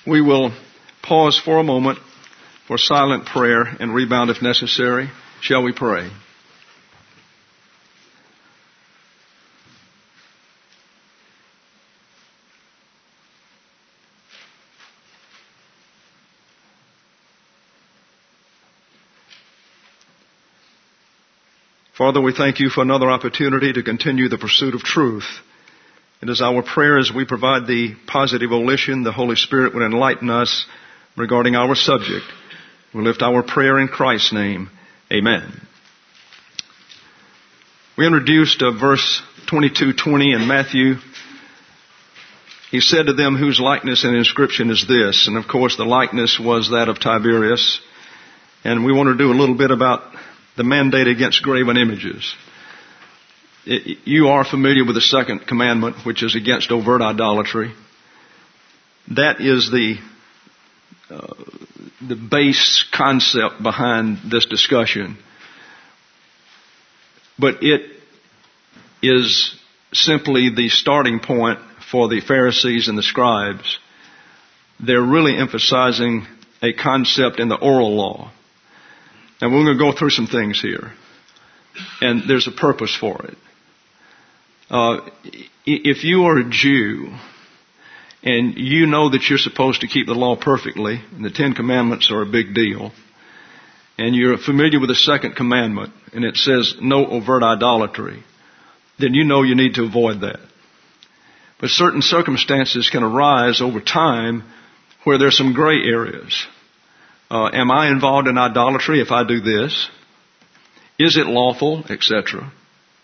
We will pause for a moment for silent prayer and rebound if necessary. Shall we pray? Father, we thank you for another opportunity to continue the pursuit of truth. It is our prayer as we provide the positive volition, the Holy Spirit would enlighten us regarding our subject. We lift our prayer in Christ's name. Amen. We introduced verse 22:20 in Matthew. He said to them, whose likeness and inscription is this? And of course the likeness was that of Tiberius. And we want to do a little bit about the mandate against graven images. You are familiar with the second commandment, which is against overt idolatry. That is the base concept behind this discussion. But it is simply the starting point for the Pharisees and the scribes. They're really emphasizing a concept in the oral law. And we're going to go through some things here. And there's a purpose for it. If you are a Jew and you know that you're supposed to keep the law perfectly, and the Ten Commandments are a big deal, and you're familiar with the second commandment, and it says no overt idolatry, then you know you need to avoid that. But certain circumstances can arise over time where there's some gray areas. Am I involved in idolatry if I do this? Is it lawful, etc.?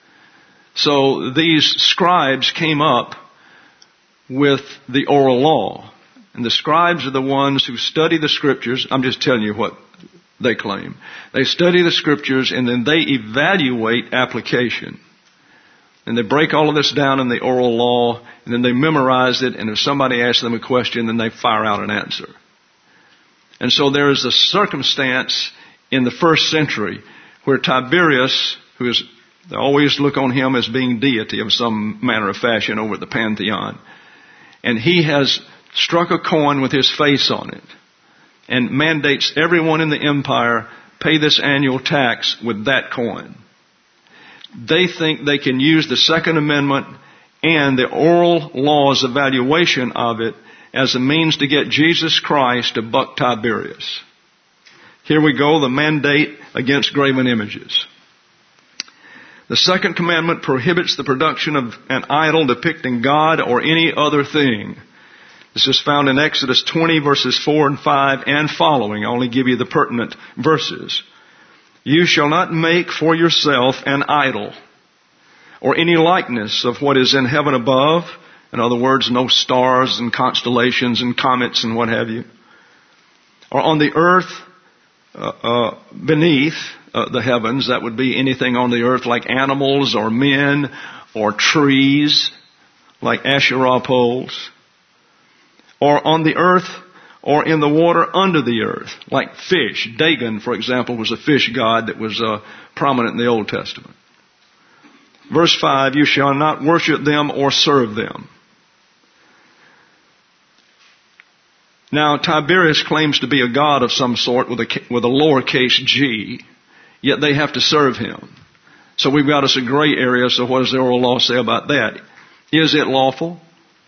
So these scribes came up with the oral law. And the scribes are the ones who study the scriptures. I'm just telling you what they claim. They study the scriptures and then they evaluate application. And they break all of this down in the oral law and then they memorize it. And if somebody asks them a question, then they fire out an answer. And so there is a circumstance in the first century where Tiberius, they always look on him as being deity of some manner of fashion over at the Pantheon. And he has struck a coin with his face on it and mandates everyone in the empire pay this annual tax with that coin. They think they can use the Second Amendment and the oral law's evaluation of it as a means to get Jesus Christ to buck Tiberius. Here we go, the mandate against graven images. The second commandment prohibits the production of an idol depicting God or any other thing. This is found in Exodus 20 verses 4 and 5 and following. I only give you the pertinent verses. You shall not make for yourself an idol or any likeness of what is in heaven above. In other words, no stars and constellations and comets and what have you. Or on the earth beneath the heavens, that would be anything on the earth like animals or men or trees, like Asherah poles. Or on the earth or in the water under the earth, like fish. Dagon, for example, was a fish god that was prominent in the Old Testament. Verse 5, you shall not worship them or serve them. Now, Tiberius claims to be a god of some sort with a lowercase g, yet they have to serve him. So we've got us a gray area, so what does the oral law say about that? Is it lawful?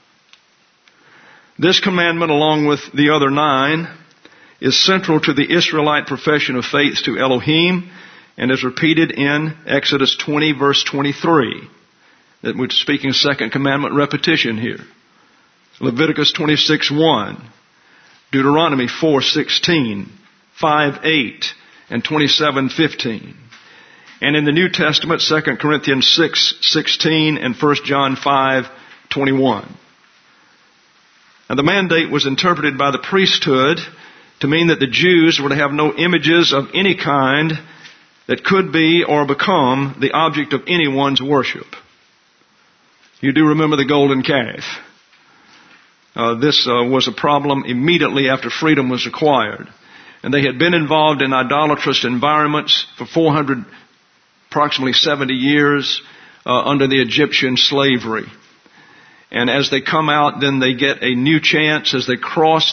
This commandment, along with the other 9, is central to the Israelite profession of faith to Elohim and is repeated in Exodus 20 verse 23. That we're speaking second commandment repetition here. Leviticus 26:1. Deuteronomy 4:16, 5:8, and 27:15. And in the New Testament, 2 Corinthians 6:16 and 1 John 5:21. Now the mandate was interpreted by the priesthood to mean that the Jews were to have no images of any kind that could be or become the object of anyone's worship. You do remember the golden calf. This was a problem immediately after freedom was acquired. And they had been involved in idolatrous environments for approximately 70 years under the Egyptian slavery. And as they come out, then they get a new chance as they crossed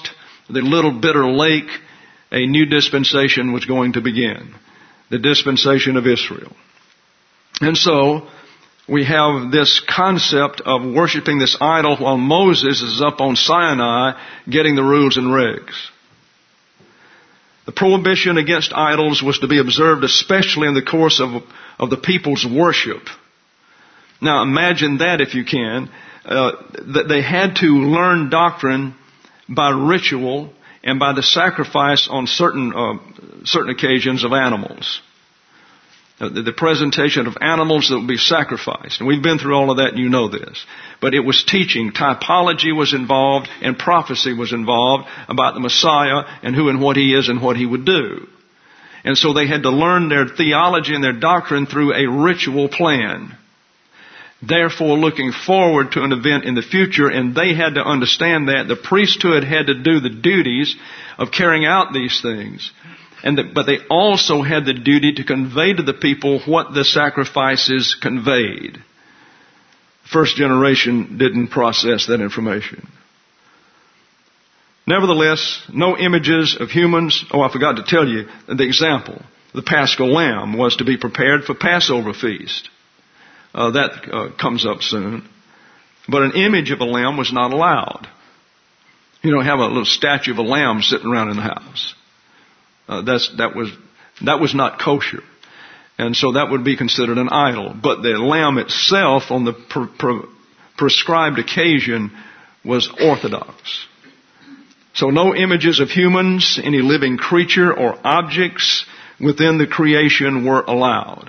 the little bitter lake, a new dispensation was going to begin. The dispensation of Israel. And so, we have this concept of worshiping this idol while Moses is up on Sinai getting the rules and regs. The prohibition against idols was to be observed especially in the course of the people's worship. Now imagine that if you can, that they had to learn doctrine by ritual and by the sacrifice on certain occasions of animals. The presentation of animals that would be sacrificed. And we've been through all of that and you know this. But it was teaching. Typology was involved and prophecy was involved about the Messiah and who and what He is and what He would do. And so they had to learn their theology and their doctrine through a ritual plan. Therefore, looking forward to an event in the future, and they had to understand that the priesthood had to do the duties of carrying out these things. But they also had the duty to convey to the people what the sacrifices conveyed. First generation didn't process that information. Nevertheless, no images of humans. Oh, I forgot to tell you the example. The Paschal lamb was to be prepared for Passover feast. That comes up soon. But an image of a lamb was not allowed. You don't have a little statue of a lamb sitting around in the house. That was not kosher. And so that would be considered an idol. But the lamb itself on the prescribed occasion was orthodox. So no images of humans, any living creature or objects within the creation were allowed.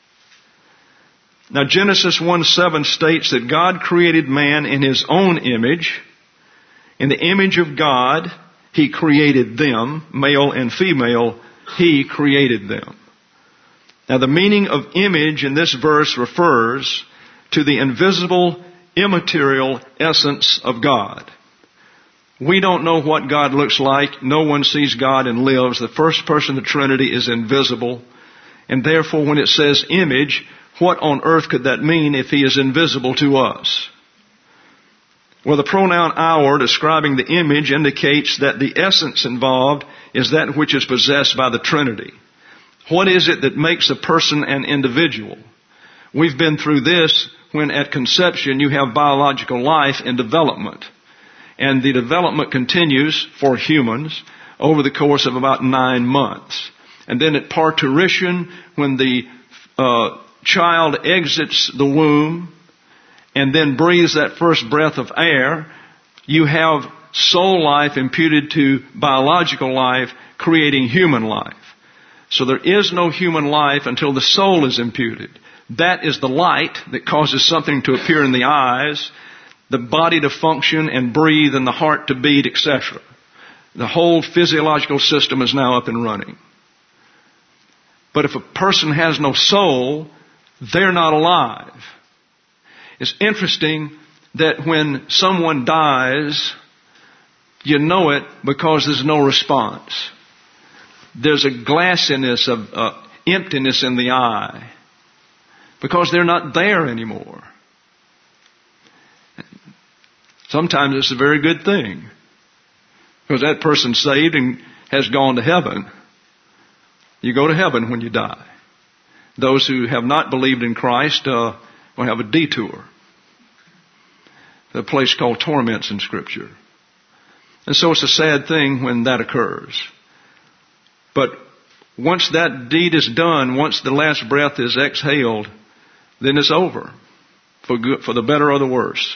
Now Genesis 1:7 states that God created man in His own image. In the image of God, He created them, male and female, He created them. Now the meaning of image in this verse refers to the invisible, immaterial essence of God. We don't know what God looks like. No one sees God and lives. The first person of the Trinity is invisible. And therefore when it says image, what on earth could that mean if He is invisible to us? Well, the pronoun our, describing the image, indicates that the essence involved is that which is possessed by the Trinity. What is it that makes a person an individual? We've been through this when at conception you have biological life and development. And the development continues for humans over the course of about 9 months. And then at parturition, when the child exits the womb and then breathes that first breath of air, you have soul life imputed to biological life, creating human life. So there is no human life until the soul is imputed. That is the light that causes something to appear in the eyes, the body to function and breathe, and the heart to beat, etc. The whole physiological system is now up and running. But if a person has no soul, they're not alive. It's interesting that when someone dies, you know it because there's no response. There's a glassiness of emptiness in the eye because they're not there anymore. Sometimes it's a very good thing because that person's saved and has gone to heaven. You go to heaven when you die. Those who have not believed in Christ will have a detour. A place called torments in Scripture. And so it's a sad thing when that occurs. But once that deed is done, once the last breath is exhaled, then it's over. For good, for the better or the worse.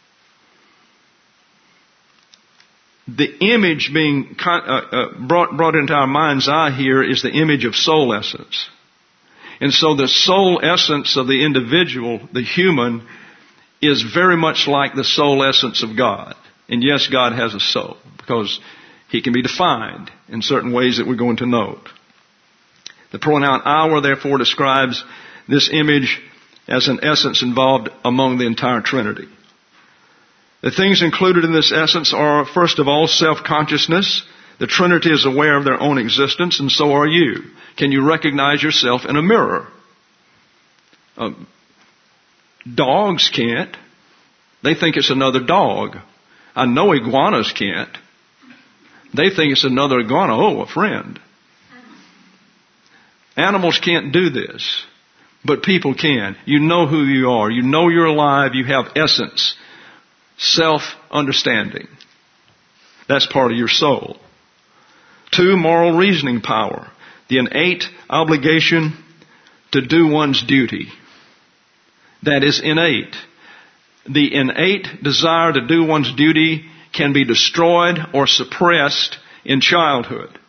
The image being brought into our mind's eye here is the image of soul essence. And so the soul essence of the individual, the human, is very much like the soul essence of God. And yes, God has a soul because He can be defined in certain ways that we're going to note. The pronoun our, therefore, describes this image as an essence involved among the entire Trinity. The things included in this essence are, first of all, self-consciousness. The Trinity is aware of their own existence, and so are you. Can you recognize yourself in a mirror? Dogs can't. They think it's another dog. I know iguanas can't. They think it's another iguana. Oh, a friend. Animals can't do this, but people can. You know who you are. You know you're alive. You have essence, self-understanding. That's part of your soul. 2, moral reasoning power. The innate obligation to do one's duty. That is innate. The innate desire to do one's duty can be destroyed or suppressed in childhood.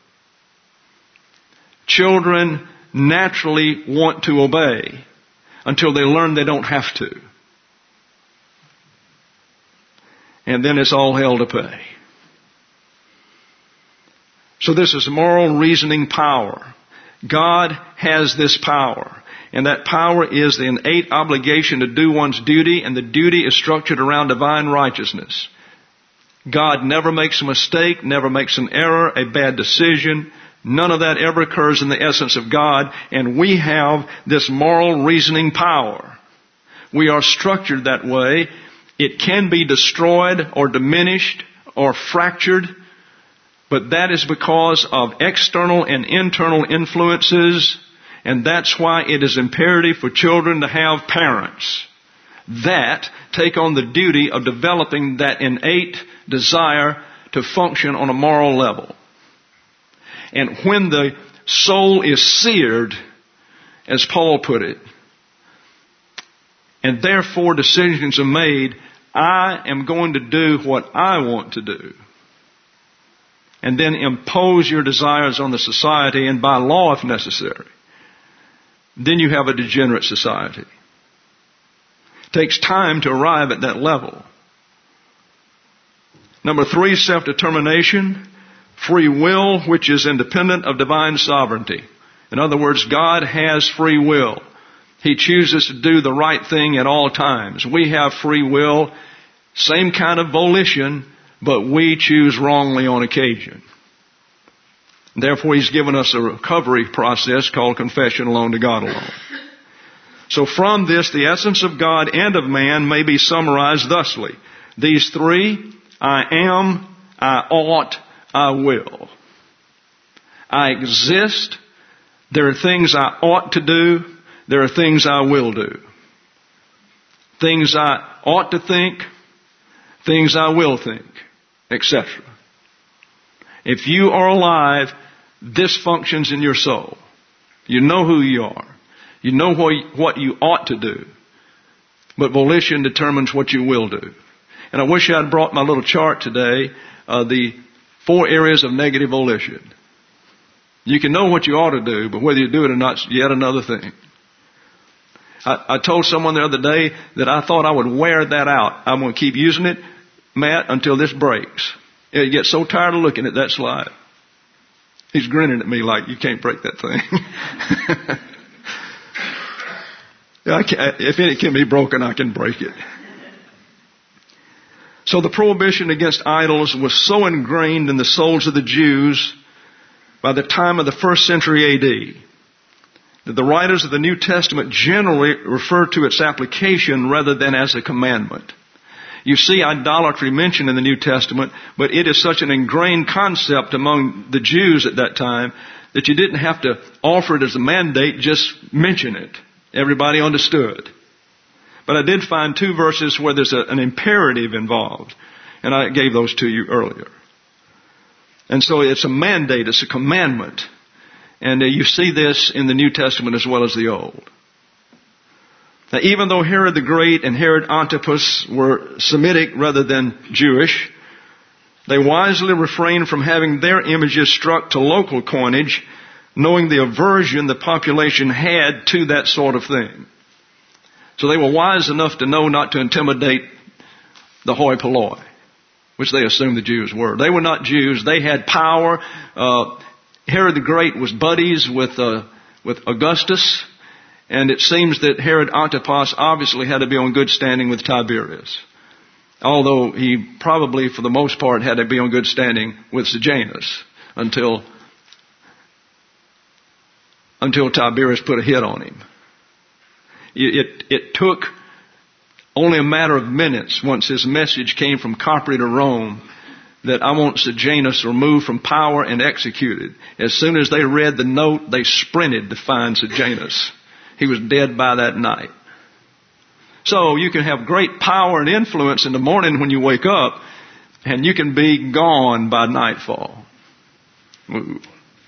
Children naturally want to obey until they learn they don't have to. And then it's all hell to pay. So this is moral reasoning power. God has this power. And that power is the innate obligation to do one's duty, and the duty is structured around divine righteousness. God never makes a mistake, never makes an error, a bad decision. None of that ever occurs in the essence of God, and we have this moral reasoning power. We are structured that way. It can be destroyed or diminished or fractured, but that is because of external and internal influences, and that's why it is imperative for children to have parents that take on the duty of developing that innate desire to function on a moral level. And when the soul is seared, as Paul put it, and therefore decisions are made, I am going to do what I want to do. And then impose your desires on the society, and by law if necessary. Then you have a degenerate society. It takes time to arrive at that level. Number 3, self-determination. Free will, which is independent of divine sovereignty. In other words, God has free will. He chooses to do the right thing at all times. We have free will, same kind of volition, but we choose wrongly on occasion. Therefore, He's given us a recovery process called confession alone to God alone. So from this, the essence of God and of man may be summarized thusly. These 3, I am, I ought, I will. I exist. There are things I ought to do. There are things I will do. Things I ought to think. Things I will think, etc. If you are alive, this functions in your soul. You know who you are. You know what you ought to do. But volition determines what you will do. And I wish I'd brought my little chart today, the 4 areas of negative volition. You can know what you ought to do, but whether you do it or not is yet another thing. I told someone the other day that I thought I would wear that out. I'm going to keep using it, Matt, until this breaks. You get so tired of looking at that slide. He's grinning at me like, you can't break that thing. If it can be broken, I can break it. So the prohibition against idols was so ingrained in the souls of the Jews by the time of the 1st century A.D. that the writers of the New Testament generally refer to its application rather than as a commandment. You see idolatry mentioned in the New Testament, but it is such an ingrained concept among the Jews at that time that you didn't have to offer it as a mandate, just mention it. Everybody understood. But I did find 2 verses where there's an imperative involved, and I gave those to you earlier. And so it's a mandate, it's a commandment. And you see this in the New Testament as well as the Old. Now, even though Herod the Great and Herod Antipas were Semitic rather than Jewish, they wisely refrained from having their images struck to local coinage, knowing the aversion the population had to that sort of thing. So they were wise enough to know not to intimidate the hoi polloi, which they assumed the Jews were. They were not Jews. They had power. Herod the Great was buddies with Augustus. And it seems that Herod Antipas obviously had to be on good standing with Tiberius. Although he probably, for the most part, had to be on good standing with Sejanus until Tiberius put a hit on him. It took only a matter of minutes once his message came from Capri to Rome that I want Sejanus removed from power and executed. As soon as they read the note, they sprinted to find Sejanus. He was dead by that night. So you can have great power and influence in the morning when you wake up, and you can be gone by nightfall. Ooh.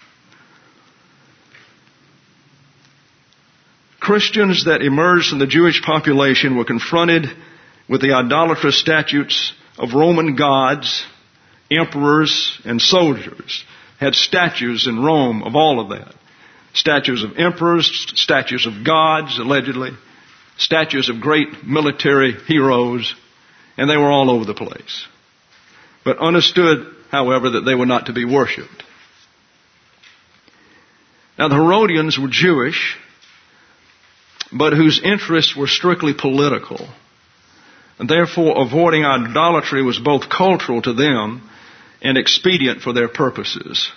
Christians that emerged from the Jewish population were confronted with the idolatrous statutes of Roman gods, emperors, and soldiers. Had statues in Rome of all of that. Statues of emperors, statues of gods, allegedly, statues of great military heroes, and they were all over the place. But understood, however, that they were not to be worshipped. Now the Herodians were Jewish, but whose interests were strictly political. And therefore, avoiding idolatry was both cultural to them and expedient for their purposes.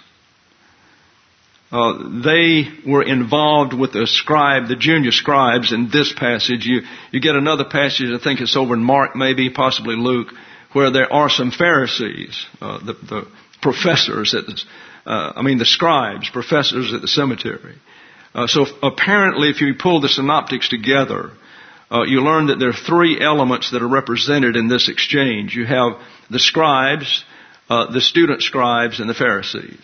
They were involved with the junior scribes in this passage. You get another passage, I think it's over in Mark, maybe, possibly Luke, where there are some Pharisees, the professors the scribes, professors at the cemetery. So apparently, if you pull the synoptics together, you learn that there are three elements that are represented in this exchange. You have the scribes, the student scribes, and the Pharisees.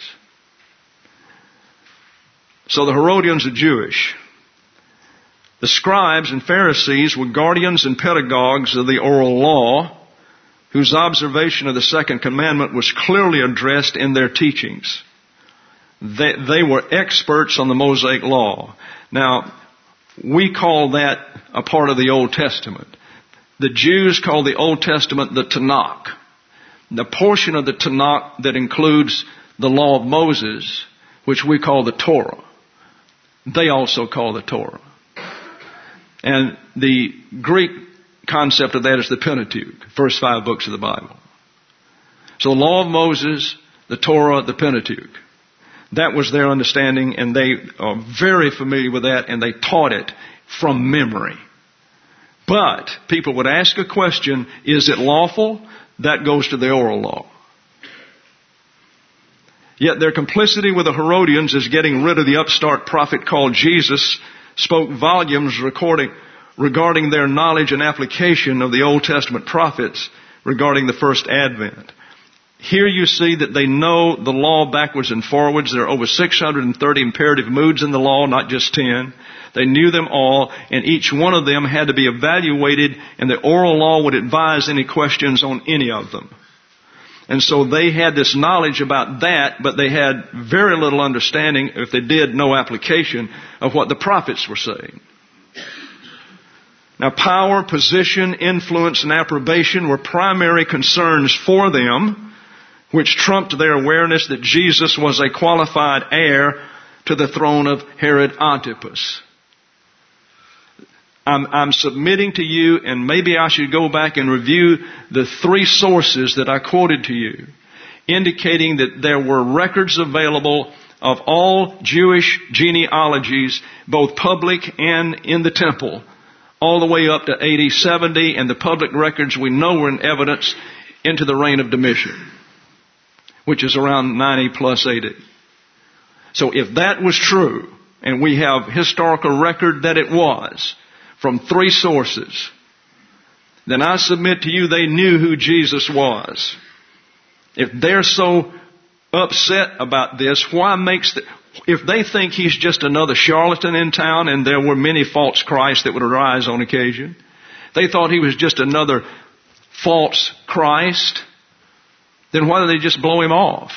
So the Herodians are Jewish. The scribes and Pharisees were guardians and pedagogues of the oral law, whose observation of the second commandment was clearly addressed in their teachings. They were experts on the Mosaic law. Now, we call that a part of the Old Testament. The Jews call the Old Testament the Tanakh. The portion of the Tanakh that includes the law of Moses, which we call the Torah. They also call the Torah. And the Greek concept of that is the Pentateuch, first 5 books of the Bible. So the law of Moses, the Torah, the Pentateuch. That was their understanding, and they are very familiar with that, and they taught it from memory. But people would ask a question, is it lawful? That goes to the oral law. Yet their complicity with the Herodians is getting rid of the upstart prophet called Jesus spoke volumes regarding their knowledge and application of the Old Testament prophets regarding the first advent. Here you see that they know the law backwards and forwards. There are over 630 imperative moods in the law, not just 10. They knew them all, and each one of them had to be evaluated, and the oral law would advise any questions on any of them. And so they had this knowledge about that, but they had very little understanding, if they did, no application of what the prophets were saying. Now, power, position, influence, and approbation were primary concerns for them, which trumped their awareness that Jesus was a qualified heir to the throne of Herod Antipas. I'm submitting to you, and maybe I should go back and review the 3 sources that I quoted to you, indicating that there were records available of all Jewish genealogies, both public and in the temple, all the way up to AD 70, and the public records we know were in evidence into the reign of Domitian, which is around 90 plus AD. So if that was true, and we have historical record that it was, from 3 sources, then I submit to you they knew who Jesus was. If they're so upset about this, if they think he's just another charlatan in town, and there were many false Christs that would arise on occasion, they thought he was just another false Christ, then why do they just blow him off?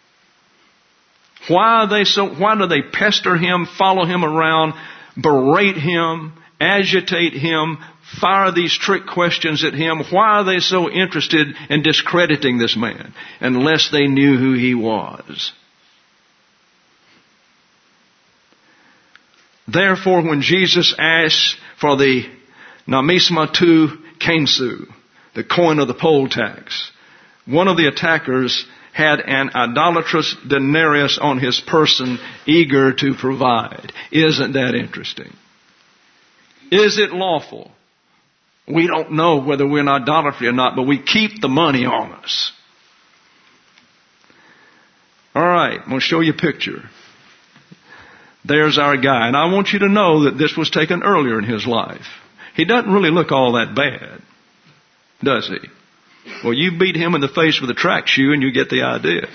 Why do they pester him, follow him around, berate him, agitate him, fire these trick questions at him? Why are they so interested in discrediting this man? Unless they knew who he was. Therefore, when Jesus asked for the namisma tu kensu, the coin of the poll tax, one of the attackers had an idolatrous denarius on his person, eager to provide. Isn't that interesting? Is it lawful? We don't know whether we're in idolatry or not, but we keep the money on us. right, I'm going to show you a picture. There's our guy. And I want you to know that this was taken earlier in his life. He doesn't really look all that bad, does he? Well, you beat him in the face with a track shoe and you get the idea.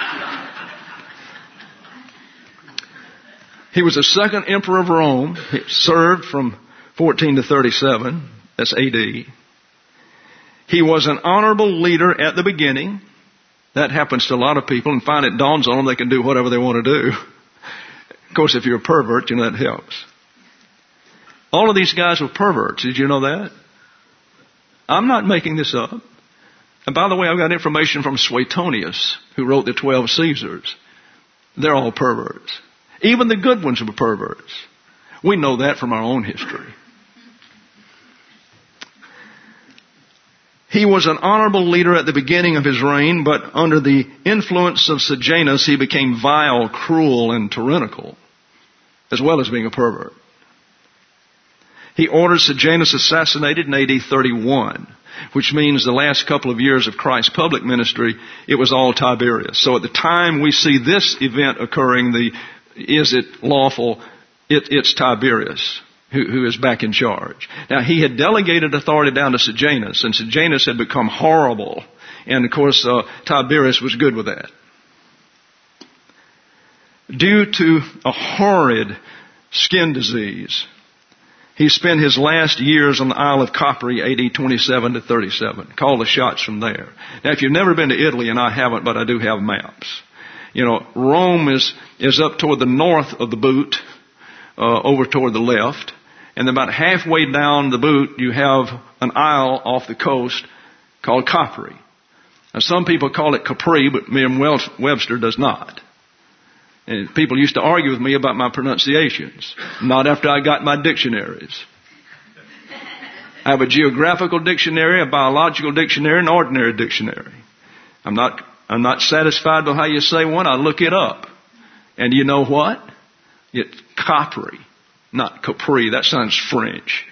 He was the second emperor of Rome. He served from 14 to 37. That's AD. He was an honorable leader at the beginning. That happens to a lot of people, and finally it dawns on them they can do whatever they want to do. Of course, if you're a pervert, you know that helps. All of these guys were perverts. Did you know that? I'm not making this up. And by the way, I've got information from Suetonius, who wrote the 12 Caesars. They're all perverts. Even the good ones were perverts. We know that from our own history. He was an honorable leader at the beginning of his reign, but under the influence of Sejanus, he became vile, cruel, and tyrannical, as well as being a pervert. He ordered Sejanus assassinated in AD 31, which means the last couple of years of Christ's public ministry, it was all Tiberius. So at the time we see this event occurring, is it lawful? It's Tiberius who is back in charge. Now, he had delegated authority down to Sejanus, and Sejanus had become horrible. And, of course, Tiberius was good with that. Due to a horrid skin disease, he spent his last years on the Isle of Capri, AD 27 to 37. Call the shots from there. Now, if you've never been to Italy, and I haven't, but I do have maps. You know, Rome is up toward the north of the boot, over toward the left. And about halfway down the boot, you have an isle off the coast called Capri. Now, some people call it Capri, but Merriam-Webster does not. And people used to argue with me about my pronunciations. Not after I got my dictionaries. I have a geographical dictionary, a biological dictionary, and an ordinary dictionary. I'm not satisfied with how you say one. I look it up. And you know what? It's Capri, not Capri. That sounds French.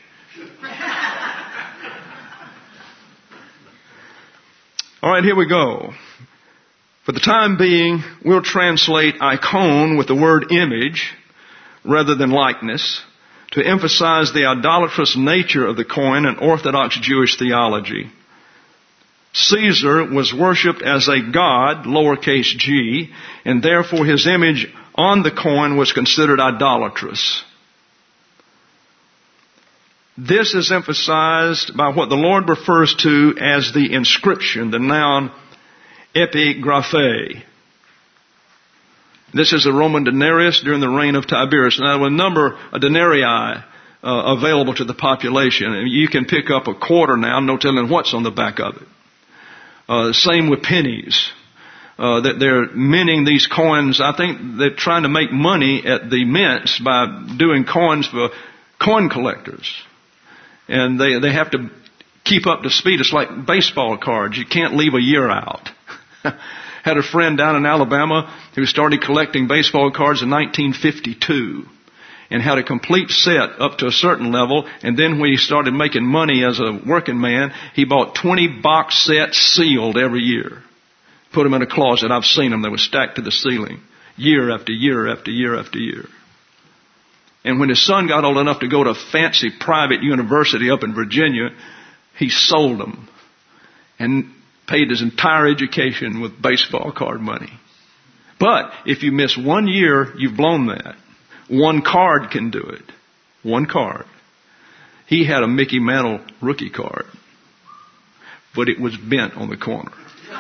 All right, here we go. For the time being, we'll translate icon with the word image rather than likeness to emphasize the idolatrous nature of the coin in Orthodox Jewish theology. Caesar was worshipped as a god, lowercase g, and therefore his image on the coin was considered idolatrous. This is emphasized by what the Lord refers to as the inscription, the noun epigraphe. This is a Roman denarius during the reign of Tiberius. Now, there were a number of denarii available to the population. And you can pick up a quarter now, no telling what's on the back of it. Same with pennies. That they're minting these coins. I think they're trying to make money at the mints by doing coins for coin collectors. And they have to keep up to speed. It's like baseball cards. You can't leave a year out. Had a friend down in Alabama who started collecting baseball cards in 1952 and had a complete set up to a certain level. And then when he started making money as a working man, he bought 20 box sets sealed every year. Put them in a closet. I've seen them. They were stacked to the ceiling year after year after year after year. And when his son got old enough to go to a fancy private university up in Virginia, he sold them and paid his entire education with baseball card money. But if you miss 1 year, you've blown that. One card can do it. One card. He had a Mickey Mantle rookie card, but it was bent on the corner.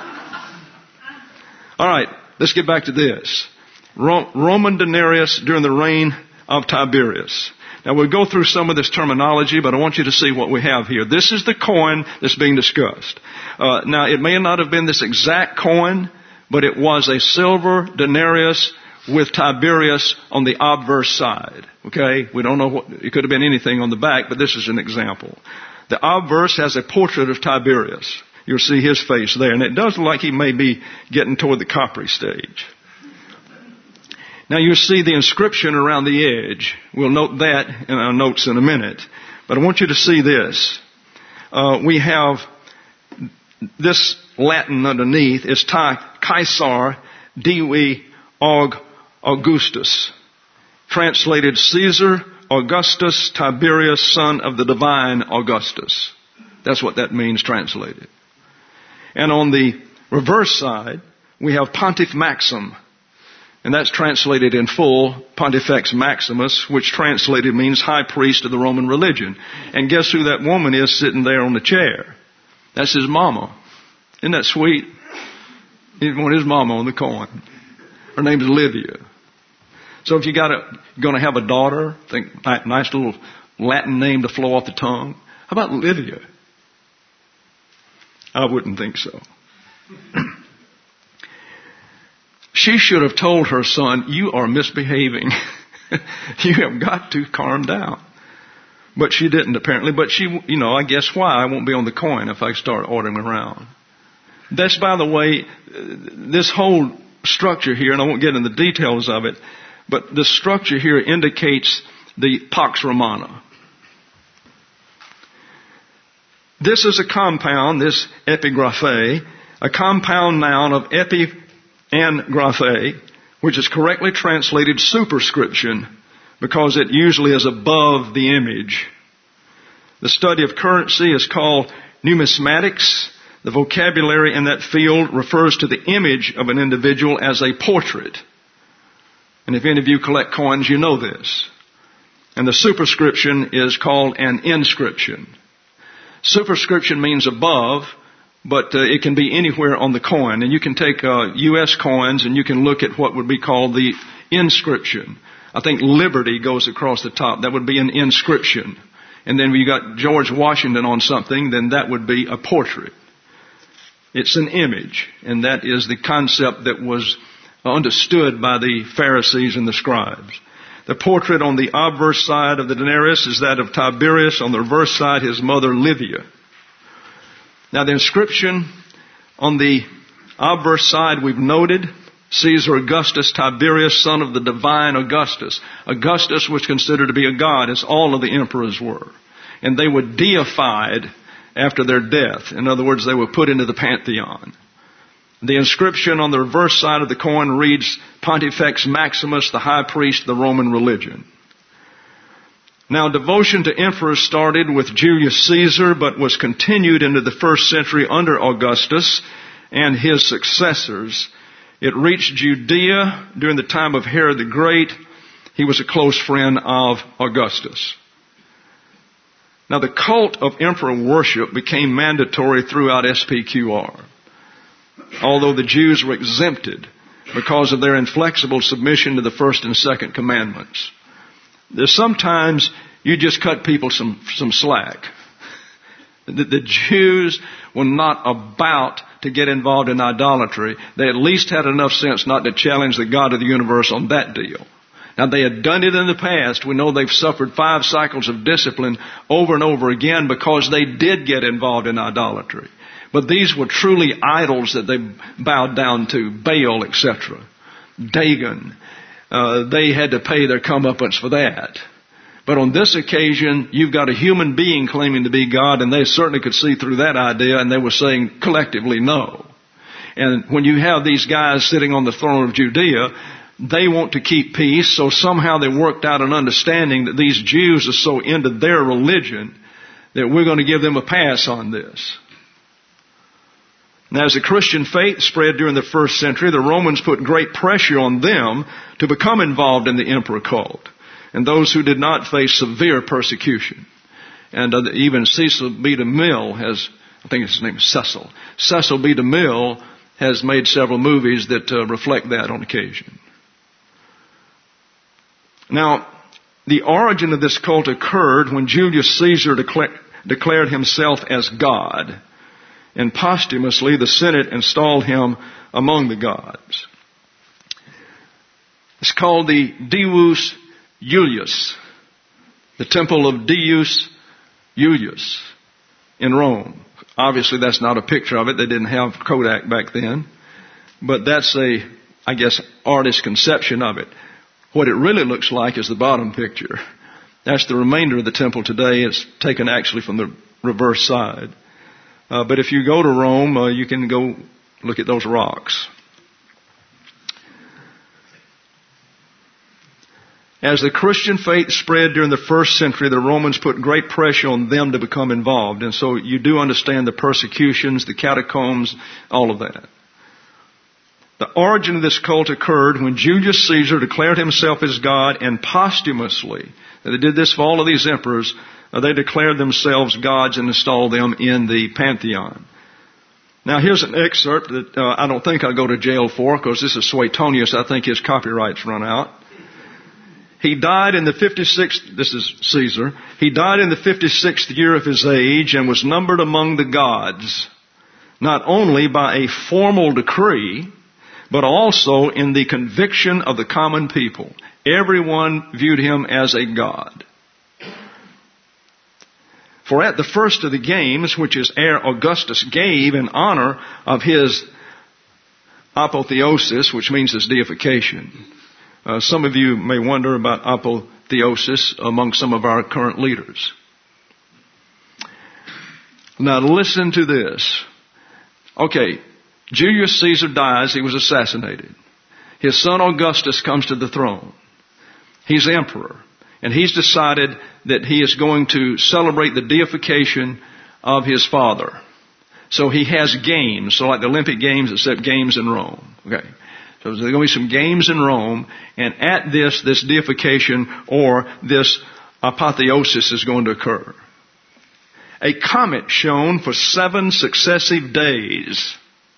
All right, let's get back to this. Roman denarius during the reign of Tiberius. Now we'll go through some of this terminology, but I want you to see what we have here. This is the coin that's being discussed. Now it may not have been this exact coin, but it was a silver denarius with Tiberius on the obverse side. Okay? We don't know what, it could have been anything on the back, but this is an example. The obverse has a portrait of Tiberius. You'll see his face there, and it does look like he may be getting toward the Capri stage. Now you see the inscription around the edge. We'll note that in our notes in a minute. But I want you to see this. We have this Latin underneath. It's Caesar Divi Augustus. Translated Caesar Augustus Tiberius, son of the divine Augustus. That's what that means translated. And on the reverse side, we have Pontiff Maxim. And that's translated in full, Pontifex Maximus, which translated means high priest of the Roman religion. And guess who that woman is sitting there on the chair? That's his mama. Isn't that sweet? He wanted his mama on the coin. Her name's Livia. So if you're going to have a daughter, think nice little Latin name to flow off the tongue. How about Livia? I wouldn't think so. She should have told her son, you are misbehaving. You have got to calm down. But she didn't apparently. But she, I guess why I won't be on the coin if I start ordering around. That's, by the way, this whole structure here, and I won't get into the details of it, but the structure here indicates the Pax Romana. This is a compound, this epigraphe, a compound noun of epi and graphe, which is correctly translated superscription because it usually is above the image. The study of currency is called numismatics. The vocabulary in that field refers to the image of an individual as a portrait. And if any of you collect coins, you know this. And the superscription is called an inscription. Superscription means above, but it can be anywhere on the coin. And you can take U.S. coins and you can look at what would be called the inscription. I think Liberty goes across the top. That would be an inscription. And then when you got George Washington on something, then that would be a portrait. It's an image. And that is the concept that was understood by the Pharisees and the scribes. The portrait on the obverse side of the denarius is that of Tiberius. On the reverse side, his mother Livia. Now the inscription on the obverse side we've noted, Caesar Augustus Tiberius, son of the divine Augustus. Augustus was considered to be a god, as all of the emperors were. And they were deified after their death. In other words, they were put into the pantheon. The inscription on the reverse side of the coin reads, Pontifex Maximus, the high priest of the Roman religion. Now, devotion to emperors started with Julius Caesar, but was continued into the first century under Augustus and his successors. It reached Judea during the time of Herod the Great. He was a close friend of Augustus. Now, the cult of emperor worship became mandatory throughout SPQR. Although the Jews were exempted because of their inflexible submission to the first and second commandments. There's sometimes you just cut people some slack. The Jews were not about to get involved in idolatry. They at least had enough sense not to challenge the God of the universe on that deal. Now, they had done it in the past. We know they've suffered 5 cycles of discipline over and over again because they did get involved in idolatry. But these were truly idols that they bowed down to, Baal, etc. Dagon. They had to pay their comeuppance for that. But on this occasion, you've got a human being claiming to be God, and they certainly could see through that idea, and they were saying collectively no. And when you have these guys sitting on the throne of Judea, they want to keep peace, so somehow they worked out an understanding that these Jews are so into their religion that we're going to give them a pass on this. Now, as the Christian faith spread during the first century, the Romans put great pressure on them to become involved in the emperor cult. And those who did not face severe persecution. And even Cecil B. DeMille has, I think his name is Cecil. Cecil B. DeMille has made several movies that reflect that on occasion. Now, the origin of this cult occurred when Julius Caesar declared himself as God. And posthumously, the Senate installed him among the gods. It's called the Deus Iulius, the temple of Deus Iulius in Rome. Obviously, that's not a picture of it. They didn't have Kodak back then. But that's I guess, artist's conception of it. What it really looks like is the bottom picture. That's the remainder of the temple today. It's taken actually from the reverse side. But if you go to Rome, you can go look at those rocks. As the Christian faith spread during the first century, the Romans put great pressure on them to become involved. And so you do understand the persecutions, the catacombs, all of that. The origin of this cult occurred when Julius Caesar declared himself as God, and posthumously, they did this for all of these emperors, they declared themselves gods and installed them in the pantheon. Now here's an excerpt that I don't think I'll go to jail for, because this is Suetonius. I think his copyright's run out. He died in the 56th, this is Caesar, he died in the 56th year of his age and was numbered among the gods, not only by a formal decree, but also in the conviction of the common people. Everyone viewed him as a god. For at the first of the games, which his heir Augustus gave in honor of his apotheosis, which means his deification. Some of you may wonder about apotheosis among some of our current leaders. Now listen to this. Okay, Julius Caesar dies, he was assassinated. His son Augustus comes to the throne. He's emperor. And he's decided that he is going to celebrate the deification of his father. So he has games, so like the Olympic Games, except games in Rome. Okay. So there's going to be some games in Rome, and at this deification or this apotheosis is going to occur. A comet shone for 7 successive days,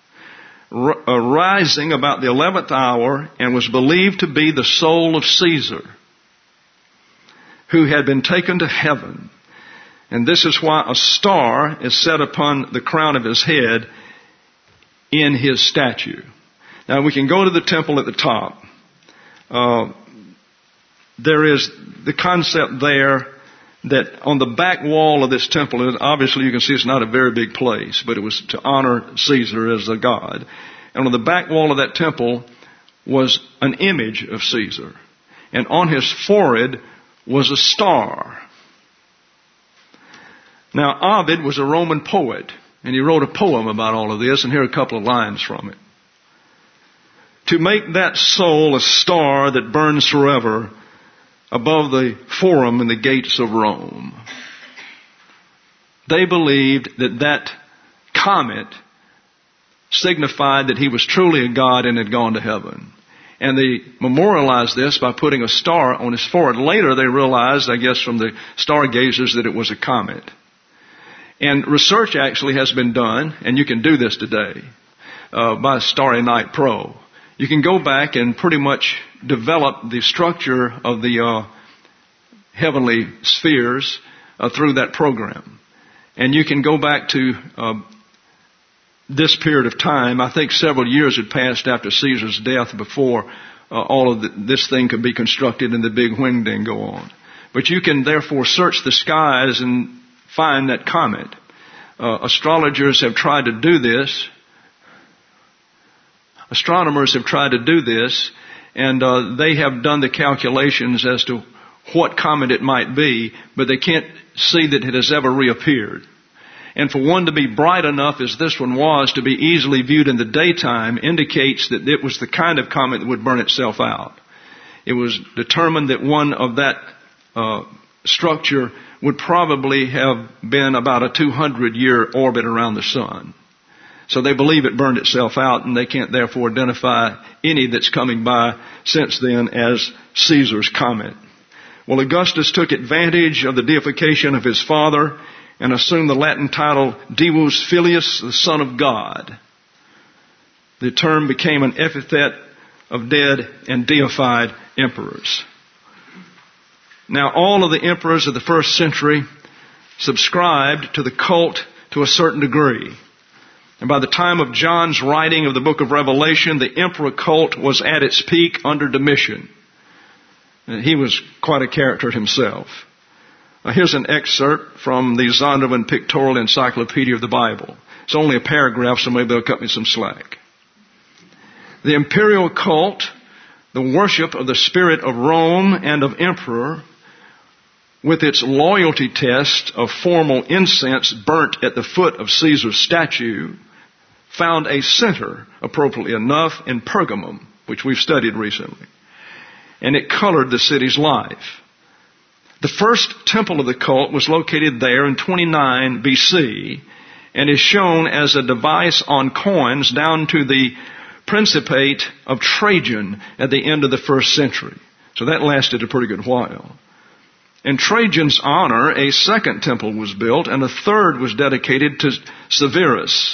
rising about the 11th hour, and was believed to be the soul of Caesar, who had been taken to heaven. And this is why a star is set upon the crown of his head in his statue. Now we can go to the temple at the top. There is the concept there that on the back wall of this temple, and obviously you can see it's not a very big place, but it was to honor Caesar as a god. And on the back wall of that temple was an image of Caesar. And on his forehead was a star. Now Ovid was a Roman poet, and he wrote a poem about all of this, and here are a couple of lines from it. To make that soul a star that burns forever above the forum and the gates of Rome. They believed that that comet signified that he was truly a god and had gone to heaven. And they memorialized this by putting a star on his forehead. Later they realized, I guess from the stargazers, that it was a comet. And research actually has been done, and you can do this today, by Starry Night Pro. You can go back and pretty much develop the structure of the heavenly spheres through that program. And you can go back to this period of time. I think several years had passed after Caesar's death before all of this thing could be constructed and the big wingding go on. But you can therefore search the skies and find that comet. Astrologers have tried to do this. Astronomers have tried to do this, and they have done the calculations as to what comet it might be, but they can't see that it has ever reappeared. And for one to be bright enough as this one was to be easily viewed in the daytime indicates that it was the kind of comet that would burn itself out. It was determined that one of that structure would probably have been about a 200-year orbit around the sun. So they believe it burned itself out, and they can't therefore identify any that's coming by since then as Caesar's comet. Well, Augustus took advantage of the deification of his father and assumed the Latin title Divus Filius, the Son of God. The term became an epithet of dead and deified emperors. Now, all of the emperors of the first century subscribed to the cult to a certain degree. And by the time of John's writing of the book of Revelation, the emperor cult was at its peak under Domitian. And he was quite a character himself. Here's an excerpt from the Zondervan Pictorial Encyclopedia of the Bible. It's only a paragraph, so maybe they'll cut me some slack. The imperial cult, the worship of the spirit of Rome and of emperor, with its loyalty test of formal incense burnt at the foot of Caesar's statue, found a center, appropriately enough, in Pergamum, which we've studied recently. and it colored the city's life. The first temple of the cult was located there in 29 BC and is shown as a device on coins down to the Principate of Trajan at the end of the first century. So that lasted a pretty good while. In Trajan's honor, a second temple was built, and a third was dedicated to Severus.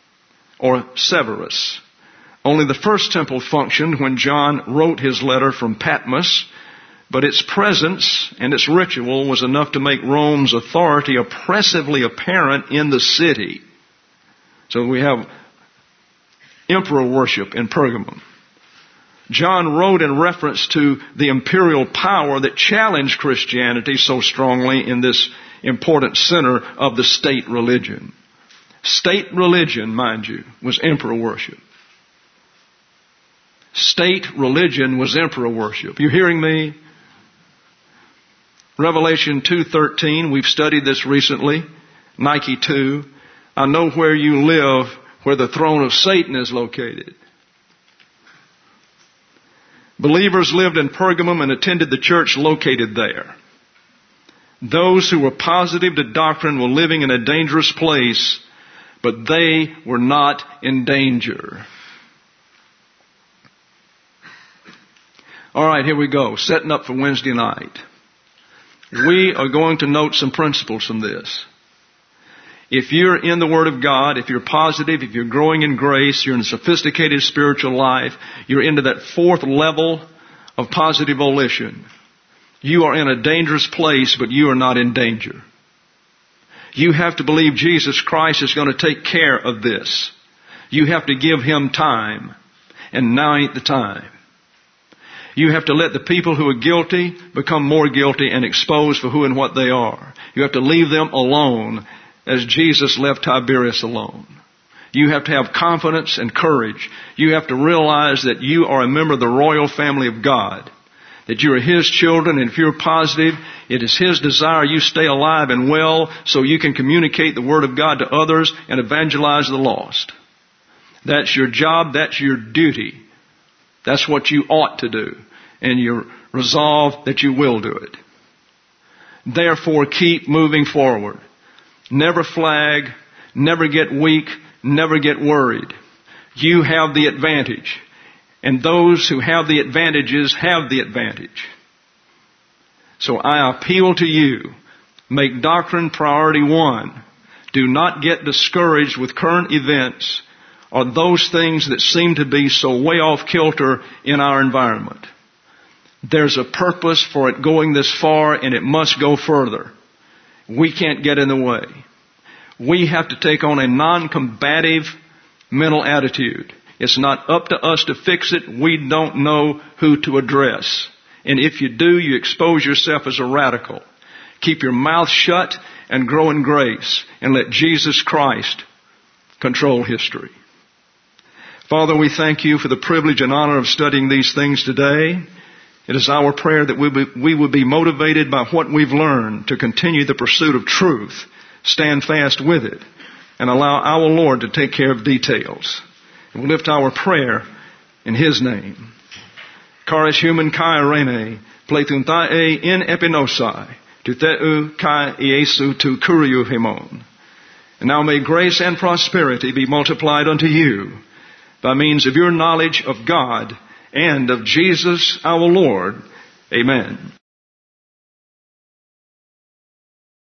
Only the first temple functioned when John wrote his letter from Patmos, but its presence and its ritual was enough to make Rome's authority oppressively apparent in the city. So we have emperor worship in Pergamum. John wrote in reference to the imperial power that challenged Christianity so strongly in this important center of the state religion. State religion, mind you, was emperor worship. State religion was emperor worship. You hearing me? Revelation 2:13, we've studied this recently. Nike 2. I know where you live, where the throne of Satan is located. Believers lived in Pergamum and attended the church located there. Those who were positive to doctrine were living in a dangerous place, but they were not in danger. All right, here we go. Setting up for Wednesday night. We are going to note some principles from this. If you're in the Word of God, if you're positive, if you're growing in grace, you're in a sophisticated spiritual life, you're into that fourth level of positive volition. You are in a dangerous place, but you are not in danger. You have to believe Jesus Christ is going to take care of this. You have to give Him time, and now ain't the time. You have to let the people who are guilty become more guilty and exposed for who and what they are. You have to leave them alone as Jesus left Tiberias alone. You have to have confidence and courage. You have to realize that you are a member of the royal family of God, that you are His children, and if you're positive, it is His desire you stay alive and well so you can communicate the Word of God to others and evangelize the lost. That's your job. That's your duty. That's what you ought to do. And you're resolved that you will do it. Therefore, keep moving forward. Never flag. Never get weak. Never get worried. You have the advantage. And those who have the advantages have the advantage. So I appeal to you. Make doctrine priority one. Do not get discouraged with current events or those things that seem to be so way off kilter in our environment. There's a purpose for it going this far, and it must go further. We can't get in the way. We have to take on a non-combative mental attitude. It's not up to us to fix it. We don't know who to address. And if you do, you expose yourself as a radical. Keep your mouth shut and grow in grace, and let Jesus Christ control history. Father, we thank you for the privilege and honor of studying these things today. It is our prayer that we would be motivated by what we've learned to continue the pursuit of truth, stand fast with it, and allow our Lord to take care of details. And we'll lift our prayer in His name. Charis human kai rene, pleithun thae in epinosai, tu theu kai Iesu tu kuriu himon. And now may grace and prosperity be multiplied unto you by means of your knowledge of God and of Jesus our Lord. Amen.